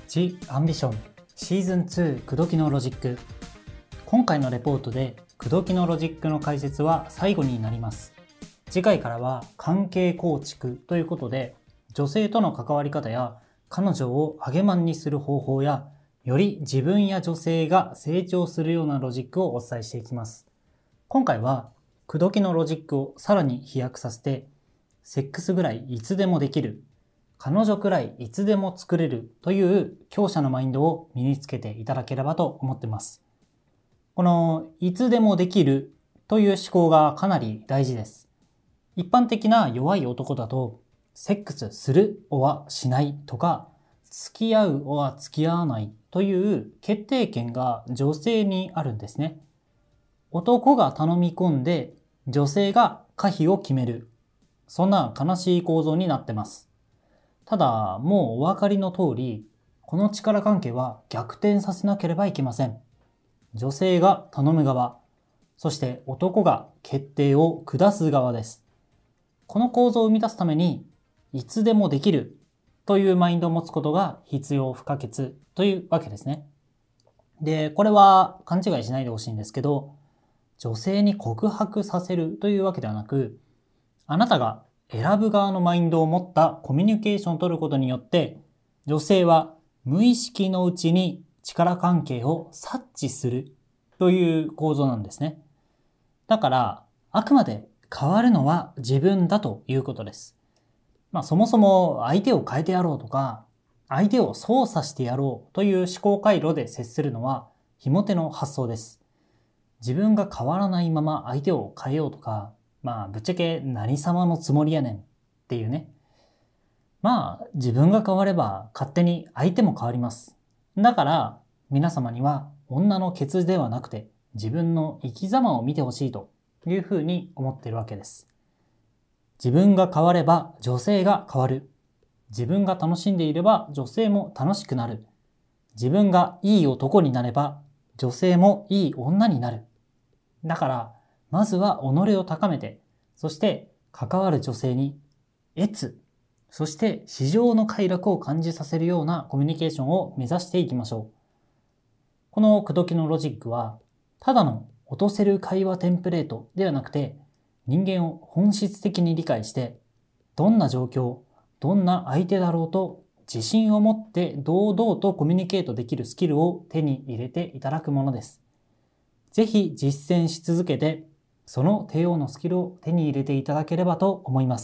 The Ambition シーズン2口説きのロジック。今回のレポートで口説きのロジックの解説は最後になります。次回からは関係構築ということで、女性との関わり方や彼女を上げまんにする方法や、より自分や女性が成長するようなロジックをお伝えしていきます。今回は口説きのロジックをさらに飛躍させて、セックスぐらいいつでもできる、彼女くらいいつでも作れるという強者のマインドを身につけていただければと思っています。このいつでもできるという思考がかなり大事です。一般的な弱い男だと、セックスするおはしないとか、付き合うおは付き合わないという決定権が女性にあるんですね。男が頼み込んで女性が可否を決める。そんな悲しい構造になってます。ただ、もうお分かりの通り、この力関係は逆転させなければいけません。女性が頼む側、そして男が決定を下す側です。この構造を生み出すために、いつでもできるというマインドを持つことが必要不可欠というわけですね。で、これは勘違いしないでほしいんですけど、女性に告白させるというわけではなく、あなたが選ぶ側のマインドを持ったコミュニケーションを取ることによって、女性は無意識のうちに力関係を察知するという構造なんですね。だから、あくまで変わるのは自分だということです。そもそも相手を変えてやろうとか、相手を操作してやろうという思考回路で接するのは、ひも手の発想です。自分が変わらないまま相手を変えようとか、ぶっちゃけ何様のつもりやねんっていうね。自分が変われば勝手に相手も変わります。だから皆様には女のケツではなくて自分の生き様を見てほしいというふうに思っているわけです。自分が変われば女性が変わる。自分が楽しんでいれば女性も楽しくなる。自分がいい男になれば女性もいい女になる。だからまずは己を高めて、そして関わる女性に悦、そして市場の快楽を感じさせるようなコミュニケーションを目指していきましょう。この口説きのロジックは、ただの落とせる会話テンプレートではなくて、人間を本質的に理解して、どんな状況、どんな相手だろうと自信を持って堂々とコミュニケートできるスキルを手に入れていただくものです。ぜひ実践し続けて、その帝王のスキルを手に入れていただければと思います。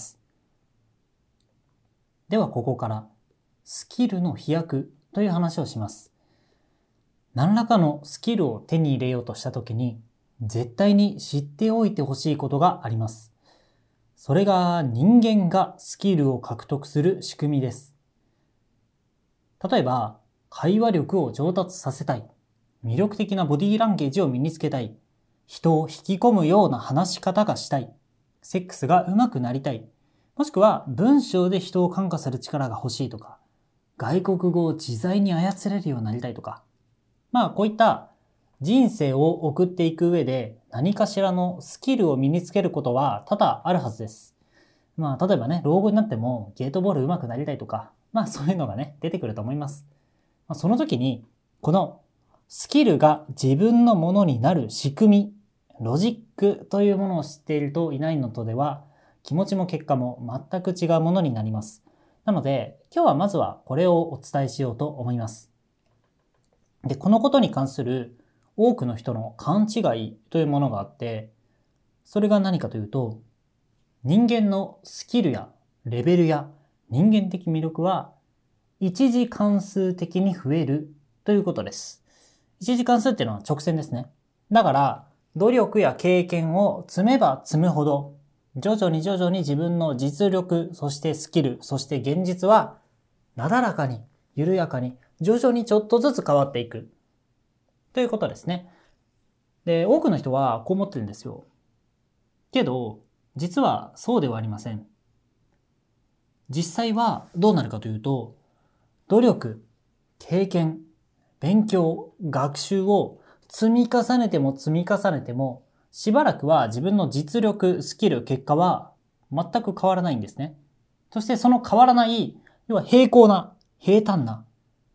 ではここからスキルの飛躍という話をします。何らかのスキルを手に入れようとしたときに絶対に知っておいてほしいことがあります。それが人間がスキルを獲得する仕組みです。例えば会話力を上達させたい、魅力的なボディーランゲージを身につけたい、人を引き込むような話し方がしたい、セックスが上手くなりたい、もしくは文章で人を感化する力が欲しいとか、外国語を自在に操れるようになりたいとか、こういった人生を送っていく上で何かしらのスキルを身につけることは多々あるはずです。例えばね、老後になってもゲートボール上手くなりたいとか、そういうのがね、出てくると思います。その時に、このスキルが自分のものになる仕組み、ロジックというものを知っているといないのとでは、気持ちも結果も全く違うものになります。なので、今日はまずはこれをお伝えしようと思います。で、このことに関する多くの人の勘違いというものがあって、それが何かというと、人間のスキルやレベルや人間的魅力は一次関数的に増えるということです。一次関数っていうのは直線ですね。だから、努力や経験を積めば積むほど、徐々に自分の実力、そしてスキル、そして現実は、なだらかに、緩やかに、徐々にちょっとずつ変わっていく。ということですね。で、多くの人はこう思ってるんですよ。けど、実はそうではありません。実際はどうなるかというと、努力、経験、勉強、学習を積み重ねてもしばらくは自分の実力、スキル、結果は全く変わらないんですね。そしてその変わらない、要は平坦な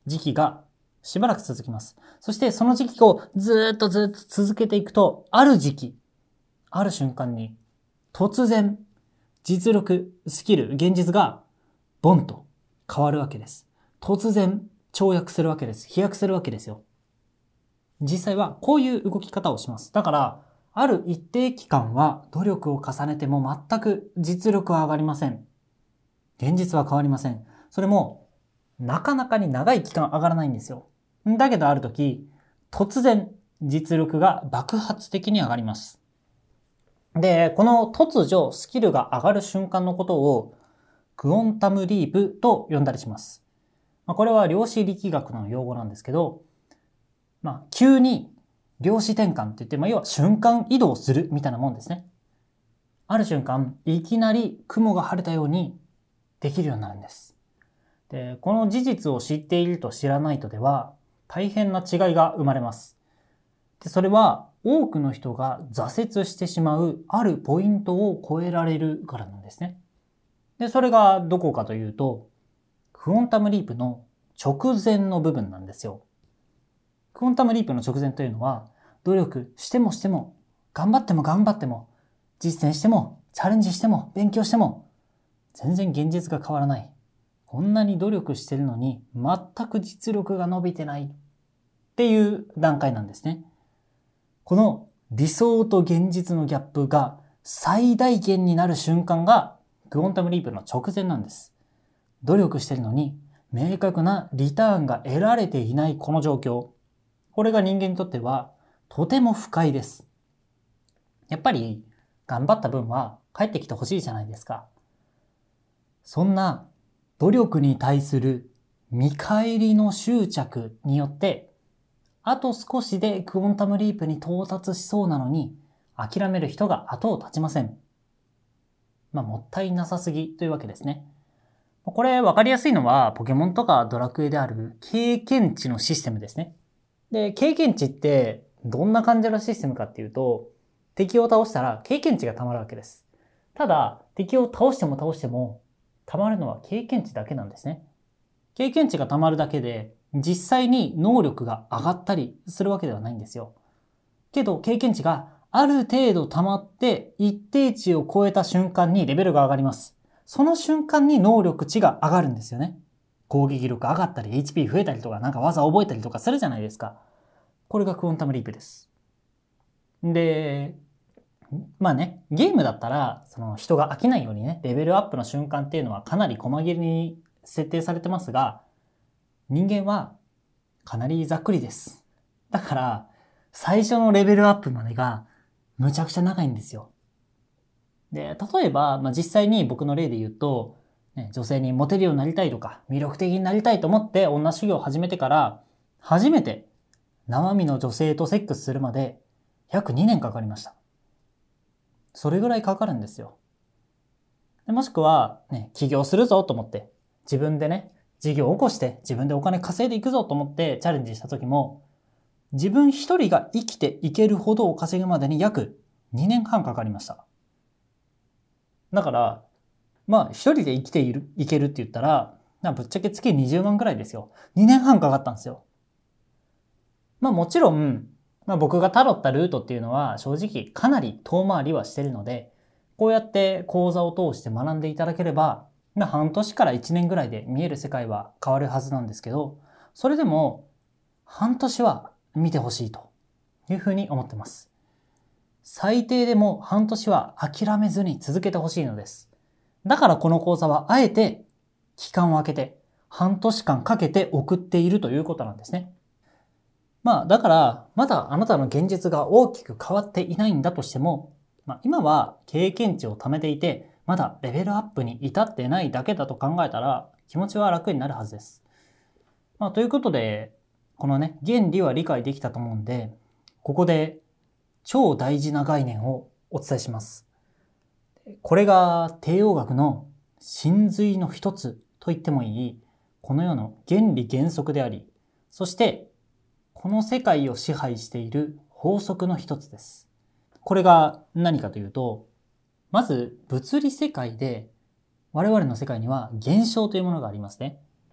時期がしばらく続きます。そしてその時期をずーっと続けていくと、ある時期、ある瞬間に突然実力、スキル、現実がボンと変わるわけです。突然跳躍するわけです。飛躍するわけですよ。実際はこういう動き方をします。だから、ある一定期間は努力を重ねても全く実力は上がりません。現実は変わりません。それもなかなかに長い期間上がらないんですよ。だけどある時、突然実力が爆発的に上がります。で、この突如スキルが上がる瞬間のことをクオンタムリープと呼んだりします。これは量子力学の用語なんですけど、急に量子転換って言って、要は瞬間移動するみたいなもんですね。ある瞬間、いきなり雲が晴れたようにできるようになるんです。で、この事実を知っていると知らないとでは、大変な違いが生まれます。で、それは多くの人が挫折してしまうあるポイントを超えられるからなんですね。で、それがどこかというと、クオンタムリープの直前の部分なんですよ。クオンタムリープの直前というのは、努力してもしても、頑張っても頑張っても、実践しても、チャレンジしても、勉強しても、全然現実が変わらない。こんなに努力してるのに、全く実力が伸びてないっていう段階なんですね。この理想と現実のギャップが最大限になる瞬間がクオンタムリープの直前なんです。努力してるのに、明確なリターンが得られていないこの状況。これが人間にとってはとても不快です。やっぱり頑張った分は返ってきてほしいじゃないですか。そんな努力に対する見返りの執着によって、あと少しでクオンタムリープに到達しそうなのに諦める人が後を絶ちません。もったいなさすぎというわけですね。これ分かりやすいのはポケモンとかドラクエである経験値のシステムですね。で、経験値ってどんな感じのシステムかっていうと、敵を倒したら経験値が溜まるわけです。ただ、敵を倒しても溜まるのは経験値だけなんですね。経験値が溜まるだけで、実際に能力が上がったりするわけではないんですよ。けど、経験値がある程度溜まって一定値を超えた瞬間にレベルが上がります。その瞬間に能力値が上がるんですよね。攻撃力上がったり、HP 増えたりとか、技覚えたりとかするじゃないですか。これがクオンタムリープです。で、ゲームだったら、人が飽きないようにね、レベルアップの瞬間っていうのはかなり細切れに設定されてますが、人間はかなりざっくりです。だから、最初のレベルアップまでがむちゃくちゃ長いんですよ。で、例えば、実際に僕の例で言うと、女性にモテるようになりたいとか、魅力的になりたいと思って女修行を始めてから、初めて生身の女性とセックスするまで約2年かかりました。それぐらいかかるんですよ。でもしくは、起業するぞと思って、自分で事業を起こして自分でお金稼いでいくぞと思ってチャレンジした時も、自分一人が生きていけるほどを稼ぐまでに約2年半かかりました。だから、一人で生きていけるって言ったら、ぶっちゃけ月20万くらいですよ。2年半かかったんですよ。もちろん、僕がたどったルートっていうのは正直かなり遠回りはしてるので、こうやって講座を通して学んでいただければ、半年から1年ぐらいで見える世界は変わるはずなんですけど、それでも半年は見てほしいというふうに思ってます。最低でも半年は諦めずに続けてほしいのです。だからこの講座はあえて期間を空けて半年間かけて送っているということなんですね。だからまだあなたの現実が大きく変わっていないんだとしても、今は経験値を貯めていてまだレベルアップに至ってないだけだと考えたら気持ちは楽になるはずです。ということでこの原理は理解できたと思うんで、ここで超大事な概念をお伝えします。これが帝王学の真髄の一つと言ってもいいこの世の原理原則であり、そしてこの世界を支配している法則の一つです。これが何かというと、まず物理世界で我々の世界には現象というものがありますね。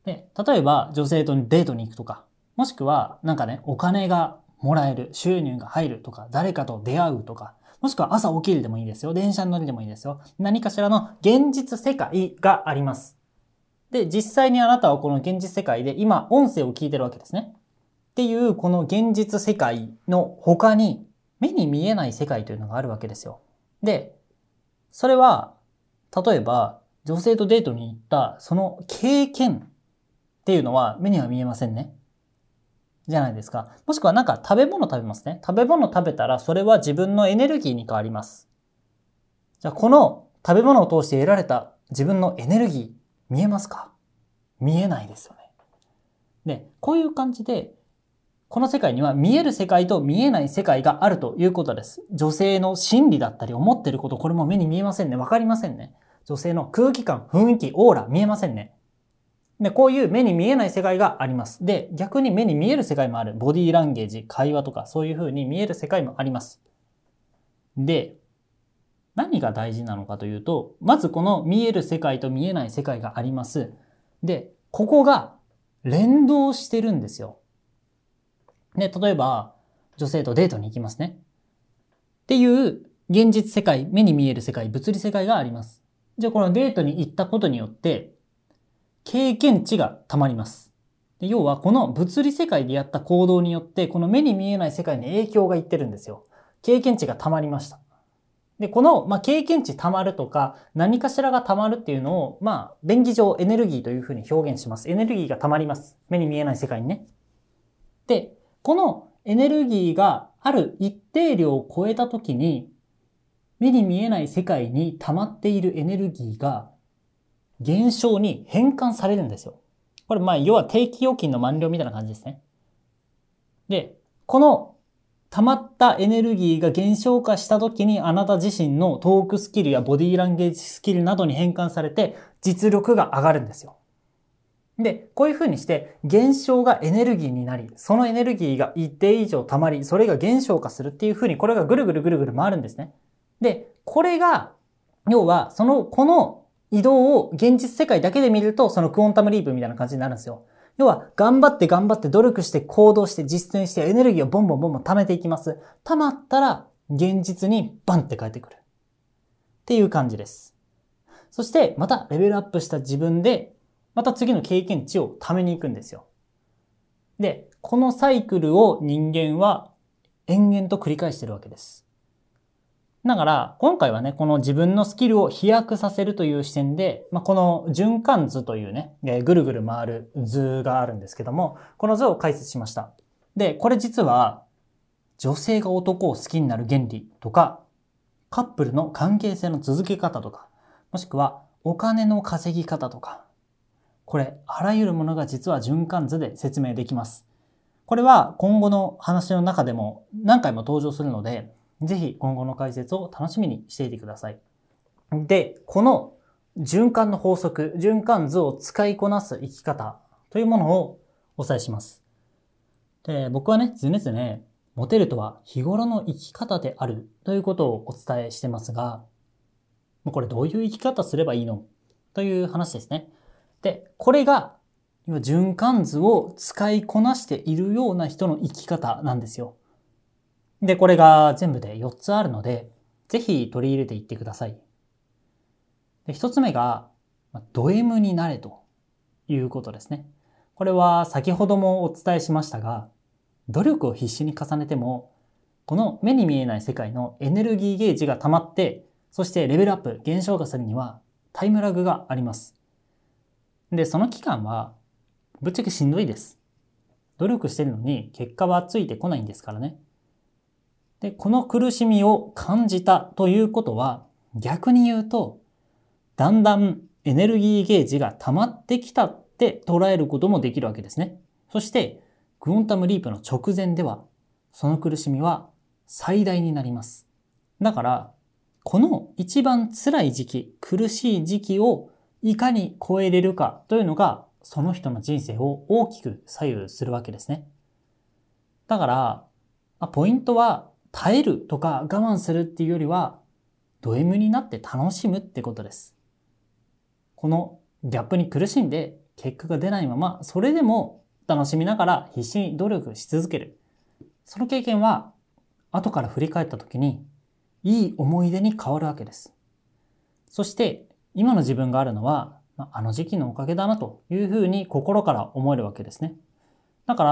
で、例えば女性とデートに行くとか、もしくはなんかね、お金がもらえる、収入が入るとか、誰かと出会うとか、もしくは朝起きるでもいいですよ。電車に乗りでもいいですよ。何かしらの現実世界があります。で、実際にあなたはこの現実世界で今音声を聞いてるわけですね。っていうこの現実世界の他に目に見えない世界というのがあるわけですよ。で、それは例えば女性とデートに行ったその経験っていうのは目には見えませんね。じゃないですか。もしくはなんか食べ物食べますね。食べ物食べたらそれは自分のエネルギーに変わります。じゃあこの食べ物を通して得られた自分のエネルギー見えますか？見えないですよね。で、こういう感じでこの世界には見える世界と見えない世界があるということです。女性の心理だったり思ってること、これも目に見えませんね。わかりませんね。女性の空気感、雰囲気、オーラ見えませんね。で、こういう目に見えない世界があります。で、逆に目に見える世界もある。ボディーランゲージ、会話とかそういう風に見える世界もあります。で、何が大事なのかというと、まずこの見える世界と見えない世界があります。で、ここが連動してるんですよ。で、例えば、女性とデートに行きますね。っていう現実世界、目に見える世界、物理世界があります。じゃあこのデートに行ったことによって、経験値が溜まります。で、要はこの物理世界でやった行動によって、この目に見えない世界に影響がいってるんですよ。経験値が溜まりました。で、この、経験値溜まるとか、何かしらが溜まるっていうのを、便宜上エネルギーというふうに表現します。エネルギーが溜まります。目に見えない世界にね。で、このエネルギーがある一定量を超えたときに、目に見えない世界に溜まっているエネルギーが現象に変換されるんですよ。これ要は定期預金の満了みたいな感じですね。で、この溜まったエネルギーが減少化したときにあなた自身のトークスキルやボディーランゲージスキルなどに変換されて実力が上がるんですよ。で、こういう風にして現象がエネルギーになり、そのエネルギーが一定以上溜まり、それが減少化するっていう風にこれがぐるぐるぐるぐる回るんですね。で、これが、要はこの移動を現実世界だけで見るとそのクォンタムリープみたいな感じになるんですよ。要は頑張って努力して行動して実践してエネルギーをボンボンボンボン溜めていきます。溜まったら現実にバンって返ってくる。っていう感じです。そしてまたレベルアップした自分でまた次の経験値を貯めに行くんですよ。で、このサイクルを人間は延々と繰り返しているわけです。だから、今回はね、この自分のスキルを飛躍させるという視点で、この循環図というね、ぐるぐる回る図があるんですけども、この図を解説しました。で、これ実は、女性が男を好きになる原理とか、カップルの関係性の続け方とか、もしくはお金の稼ぎ方とか、これ、あらゆるものが実は循環図で説明できます。これは今後の話の中でも何回も登場するので、ぜひ今後の解説を楽しみにしていてください。で、この循環の法則、循環図を使いこなす生き方というものをお伝えします。で、僕はね、常々、モテるとは日頃の生き方であるということをお伝えしてますが、これどういう生き方すればいいのという話ですね。で、これが循環図を使いこなしているような人の生き方なんですよ。で、これが全部で4つあるので、ぜひ取り入れていってください。で、1つ目が、ド M になれということですね。これは先ほどもお伝えしましたが、努力を必死に重ねても、この目に見えない世界のエネルギーゲージが溜まって、そしてレベルアップ、減少化するにはタイムラグがあります。で、その期間はぶっちゃけしんどいです。努力してるのに結果はついてこないんですからね。で、この苦しみを感じたということは、逆に言うと、だんだんエネルギーゲージが溜まってきたって捉えることもできるわけですね。そして、クォンタムリープの直前では、その苦しみは最大になります。だから、この一番辛い時期、苦しい時期をいかに超えれるかというのが、その人の人生を大きく左右するわけですね。だから、ポイントは、耐えるとか我慢するっていうよりは、ド M になって楽しむってことです。このギャップに苦しんで結果が出ないまま、それでも楽しみながら必死に努力し続ける。その経験は、後から振り返った時に、いい思い出に変わるわけです。そして、今の自分があるのは、あの時期のおかげだなというふうに心から思えるわけですね。だから、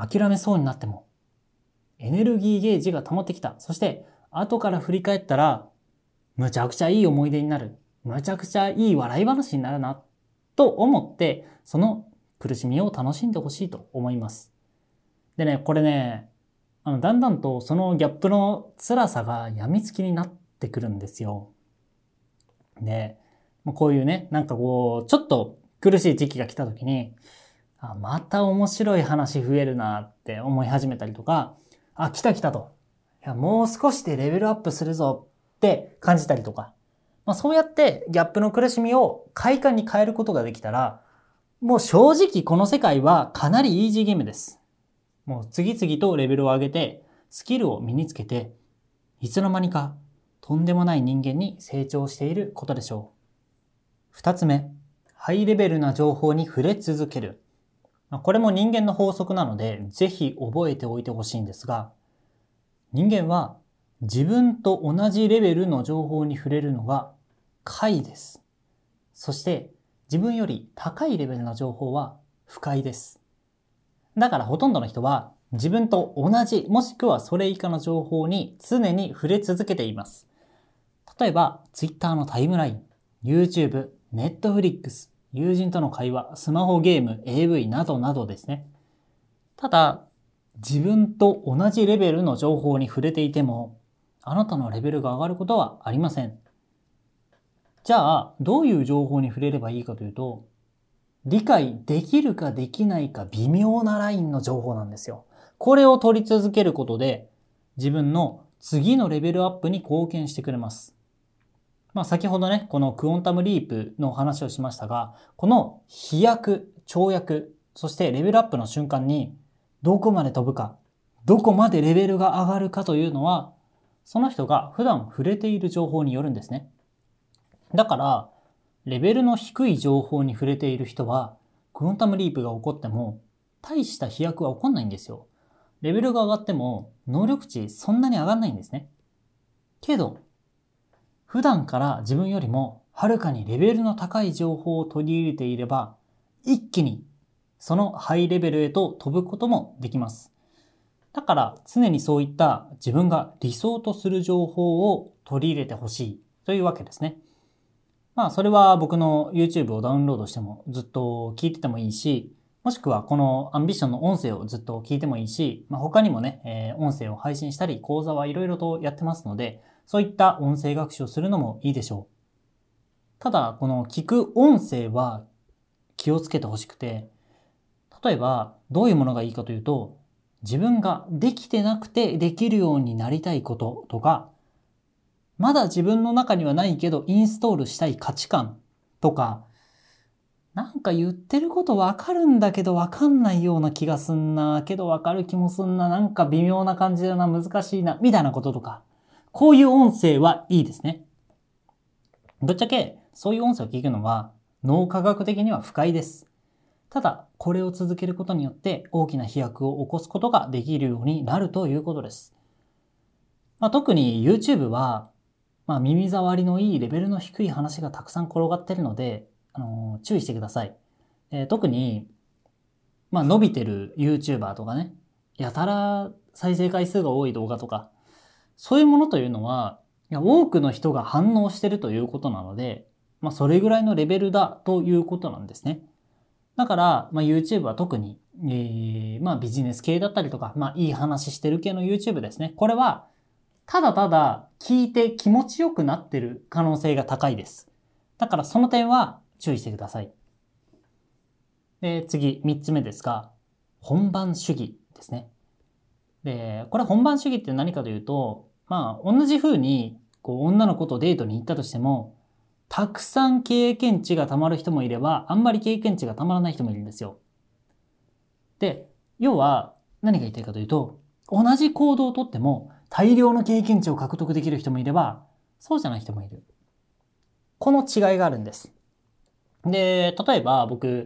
諦めそうになっても、エネルギーゲージが溜まってきた。そして、後から振り返ったら、むちゃくちゃいい思い出になる。むちゃくちゃいい笑い話になるな。と思って、その苦しみを楽しんでほしいと思います。でね、これね、だんだんとそのギャップの辛さが病みつきになってくるんですよ。で、こういうね、なんかこう、ちょっと苦しい時期が来た時に、また面白い話増えるなって思い始めたりとか、来た来たと。もう少しでレベルアップするぞって感じたりとか。そうやってギャップの苦しみを快感に変えることができたら、もう正直この世界はかなりイージーゲームです。もう次々とレベルを上げて、スキルを身につけて、いつの間にかとんでもない人間に成長していることでしょう。二つ目、ハイレベルな情報に触れ続ける。これも人間の法則なので、ぜひ覚えておいてほしいんですが、人間は自分と同じレベルの情報に触れるのが快です。そして自分より高いレベルの情報は不快です。だからほとんどの人は自分と同じもしくはそれ以下の情報に常に触れ続けています。例えば Twitter のタイムライン、YouTube、Netflix、友人との会話、スマホゲーム、AV などなどですね。ただ自分と同じレベルの情報に触れていてもあなたのレベルが上がることはありません。じゃあどういう情報に触れればいいかというと、理解できるかできないか微妙なラインの情報なんですよ。これを取り続けることで自分の次のレベルアップに貢献してくれます。先ほどね、このクオンタムリープの話をしましたが、この飛躍、跳躍、そしてレベルアップの瞬間にどこまで飛ぶか、どこまでレベルが上がるかというのは、その人が普段触れている情報によるんですね。だから、レベルの低い情報に触れている人は、クオンタムリープが起こっても、大した飛躍は起こんないんですよ。レベルが上がっても、能力値そんなに上がんないんですね。けど、普段から自分よりもはるかにレベルの高い情報を取り入れていれば、一気にそのハイレベルへと飛ぶこともできます。だから常にそういった自分が理想とする情報を取り入れてほしいというわけですね。それは僕の YouTube をダウンロードしてもずっと聞いててもいいし、もしくはこのアンビションの音声をずっと聞いてもいいし、他にもね、音声を配信したり講座はいろいろとやってますので、そういった音声学習をするのもいいでしょう。ただ、この聞く音声は気をつけてほしくて、例えばどういうものがいいかというと、自分ができてなくてできるようになりたいこととか、まだ自分の中にはないけどインストールしたい価値観とか、なんか言ってることわかるんだけどわかんないような気がすんな、けどわかる気もすんな、なんか微妙な感じだな、難しいな、みたいなこととか、こういう音声はいいですね。ぶっちゃけそういう音声を聞くのは脳科学的には不快です。ただこれを続けることによって大きな飛躍を起こすことができるようになるということです。特に YouTube は耳障りのいいレベルの低い話がたくさん転がっているので、注意してください。特に、伸びてる YouTuber とかね、やたら再生回数が多い動画とか、そういうものというのは、多くの人が反応しているということなので、それぐらいのレベルだということなんですね。だから、YouTube は特に、ビジネス系だったりとか、いい話してる系の YouTube ですね。これは、ただただ聞いて気持ちよくなってる可能性が高いです。だからその点は注意してください。で、次、3つ目ですが、本番主義ですね。で、これ本番主義って何かというと、同じ風に女の子とデートに行ったとしても、たくさん経験値がたまる人もいれば、あんまり経験値がたまらない人もいるんですよ。で、要は何が言いたいかというと、同じ行動をとっても大量の経験値を獲得できる人もいれば、そうじゃない人もいる。この違いがあるんです。で、例えば僕、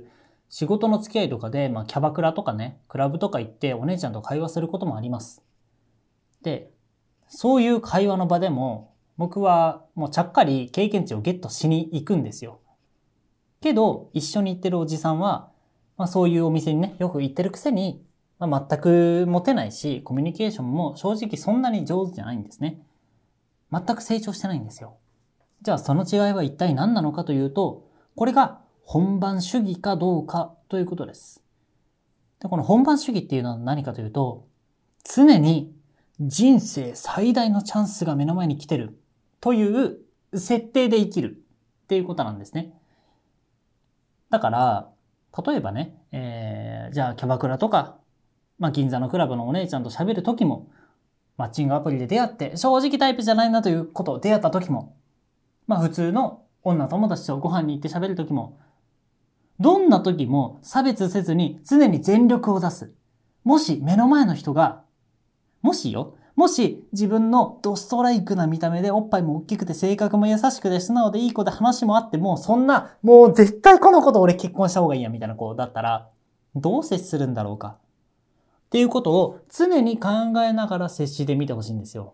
仕事の付き合いとかで、キャバクラとかね、クラブとか行ってお姉ちゃんと会話することもあります。で、そういう会話の場でも、僕はもうちゃっかり経験値をゲットしに行くんですよ。けど、一緒に行ってるおじさんは、そういうお店にね、よく行ってるくせに、全くモテないし、コミュニケーションも正直そんなに上手じゃないんですね。全く成長してないんですよ。じゃあその違いは一体何なのかというと、これが本番主義かどうかということです。で、この本番主義っていうのは何かというと、常に人生最大のチャンスが目の前に来てるという設定で生きるっていうことなんですね。だから、例えばね、じゃあキャバクラとか、銀座のクラブのお姉ちゃんと喋るときも、マッチングアプリで出会って正直タイプじゃないなということを出会ったときも、普通の女友達とご飯に行って喋るときも、どんな時も差別せずに常に全力を出す。もし目の前の人が、もし自分のドストライクな見た目でおっぱいも大きくて性格も優しくて素直でいい子で話もあっても、そんな、もう絶対この子と俺結婚した方がいいやみたいな子だったら、どう接するんだろうか。っていうことを常に考えながら接してみてほしいんですよ。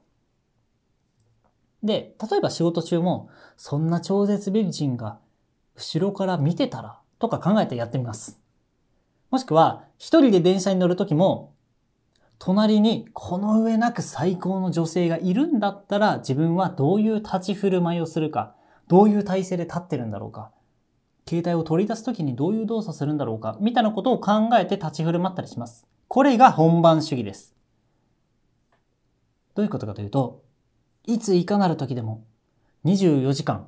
で、例えば仕事中も、そんな超絶美人が後ろから見てたらとか考えてやってみます。もしくは、一人で電車に乗るときも、隣にこの上なく最高の女性がいるんだったら、自分はどういう立ち振る舞いをするか、どういう体勢で立ってるんだろうか、携帯を取り出すときにどういう動作するんだろうか、みたいなことを考えて立ち振る舞ったりします。これが本番主義です。どういうことかというと、いついかなる時でも24時間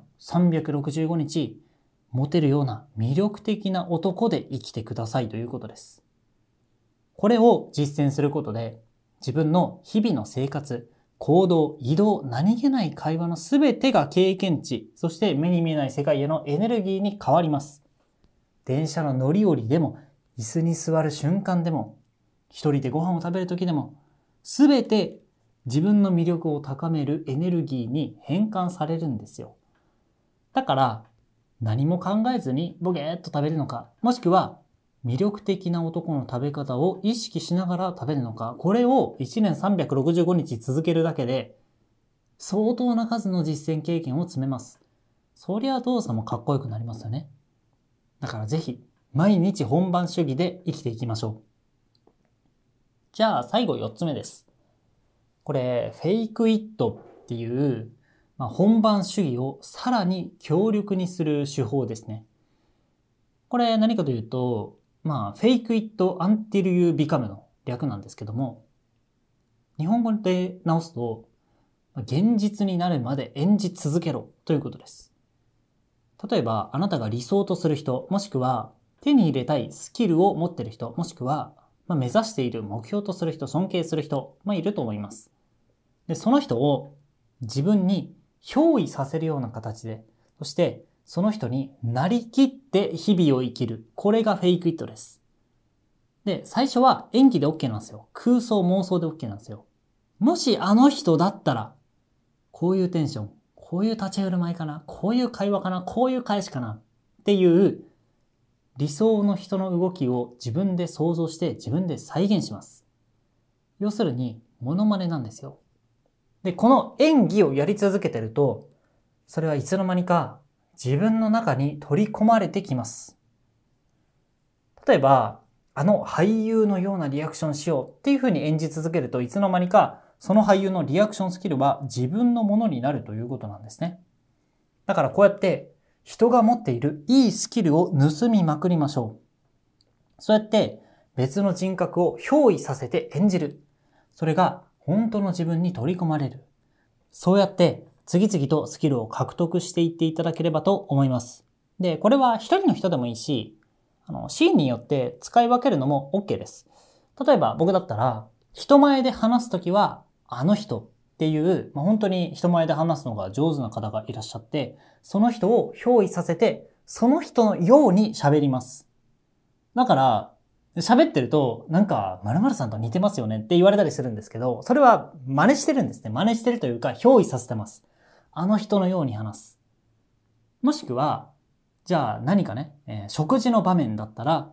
365日モテるような魅力的な男で生きてくださいということです。これを実践することで自分の日々の生活、行動、移動、何気ない会話のすべてが経験値、そして目に見えない世界へのエネルギーに変わります。電車の乗り降りでも、椅子に座る瞬間でも、一人でご飯を食べる時でも、すべて自分の魅力を高めるエネルギーに変換されるんですよ。だから何も考えずにボゲーっと食べるのか、もしくは魅力的な男の食べ方を意識しながら食べるのか、これを1年365日続けるだけで相当な数の実践経験を積めます。そりゃ動作もかっこよくなりますよね。だからぜひ毎日本番主義で生きていきましょう。じゃあ最後4つ目です。これ、フェイクイットっていう、本番主義をさらに強力にする手法ですね。これ何かというと、fake it until you become の略なんですけども、日本語で直すと、現実になるまで演じ続けろということです。例えば、あなたが理想とする人、もしくは手に入れたいスキルを持っている人、もしくは目指している目標とする人、尊敬する人、いると思います。で、その人を自分に憑依させるような形で、そしてその人になりきって日々を生きる。これがフェイクイットです。で、最初は演技で OK なんですよ。空想妄想で OK なんですよ。もしあの人だったら、こういうテンション、こういう立ち振る舞いかな、こういう会話かな、こういう返しかなっていう理想の人の動きを自分で想像して自分で再現します。要するに、モノマネなんですよ。で、この演技をやり続けてると、それはいつの間にか自分の中に取り込まれてきます。例えば、あの俳優のようなリアクションしようっていう風に演じ続けるといつの間にかその俳優のリアクションスキルは自分のものになるということなんですね。だからこうやって人が持っているいいスキルを盗みまくりましょう。そうやって別の人格を憑依させて演じる。それが本当の自分に取り込まれる。そうやって次々とスキルを獲得していっていただければと思います。で、これは一人の人でもいいし、シーンによって使い分けるのも OK です。例えば僕だったら、人前で話すときは、あの人っていう、本当に人前で話すのが上手な方がいらっしゃって、その人を憑依させて、その人のように喋ります。だから、喋ってると、なんか、〇〇さんと似てますよねって言われたりするんですけど、それは真似してるんですね。真似してるというか、憑依させてます。あの人のように話す。もしくは、じゃあ何かね、食事の場面だったら、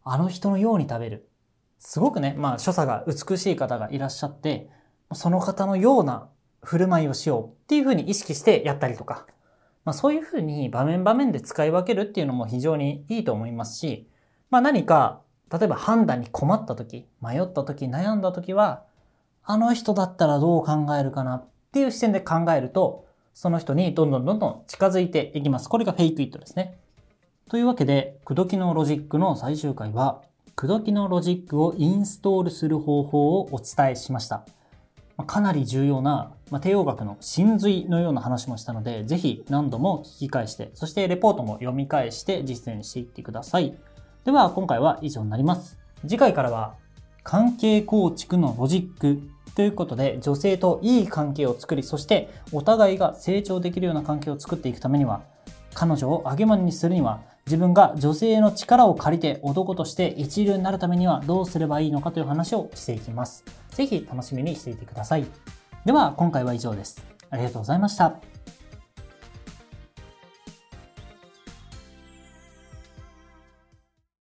あの人のように食べる。すごくね、所作が美しい方がいらっしゃって、その方のような振る舞いをしようっていうふうに意識してやったりとか、そういうふうに場面場面で使い分けるっていうのも非常にいいと思いますし、何か、例えば判断に困った時、迷った時、悩んだ時は、あの人だったらどう考えるかなっていう視点で考えると、その人にどんどん近づいていきます。これがフェイクイットですね。というわけで、口説きのロジックの最終回は、口説きのロジックをインストールする方法をお伝えしました。かなり重要な、帝王学の真髄のような話もしたので、ぜひ何度も聞き返して、そしてレポートも読み返して実践していってください。では、今回は以上になります。次回からは、関係構築のロジックということで、女性といい関係を作り、そしてお互いが成長できるような関係を作っていくためには、彼女を上げまにするには、自分が女性の力を借りて男として一流になるためにはどうすればいいのかという話をしていきます。ぜひ楽しみにしていてください。では今回は以上です。ありがとうございました。